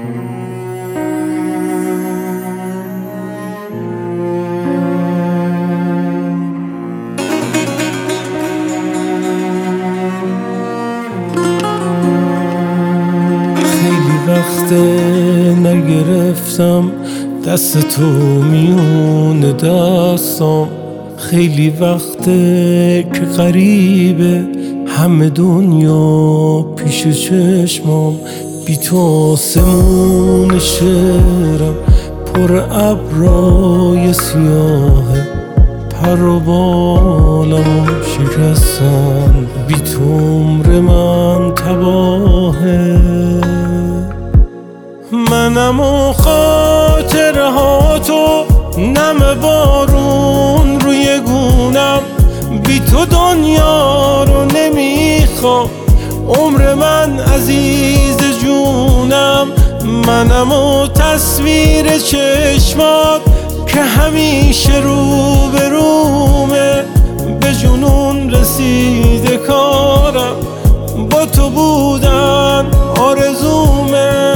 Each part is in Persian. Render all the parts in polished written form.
وقته نگرفتم دست تو میون دستام، خیلی وقته که غریبه همه دنیا پیش چشمام. بی تو آسمون شهرم پر ابرای سیاهه، پر و بالم شکستن، بی تو عمر من تباهه. منم و خاطره ها تو، نم بارون روی گونم، بی تو دنیا رو نمیخوام، عمر من عزیز جونم. منم و تصویر چشمات که همیشه رو به رومه، به جنون رسیده کارم، با تو بودن آرزومه.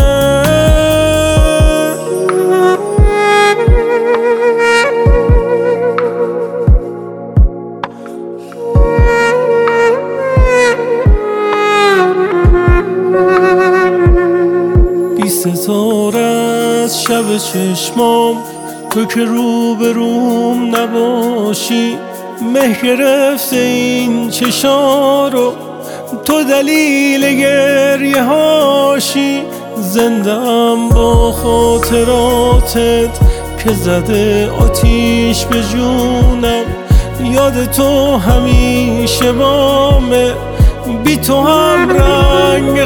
بی ستاره از شب چشمام، تو که رو به روم نباشی، مه گرفته این چشا رو، تو دلیل گریه هاشی. زندم با خاطراتت که زده آتیش به جونم، یاد تو همیشه بامه، بی تو هم رنگ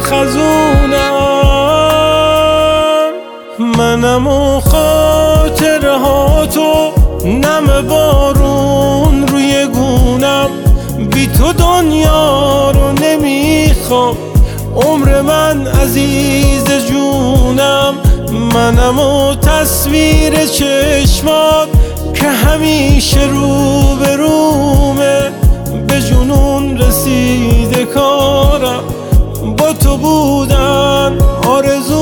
خزونم. منم و خاطره ها تو، نم بارون روی گونم، بی تو دنیا رو نمیخوام، عمر من عزیز جونم. منم و تصویر چشمات که همیشه رو به رومه، به جنون رسیده کارم، با تو بودن آرزو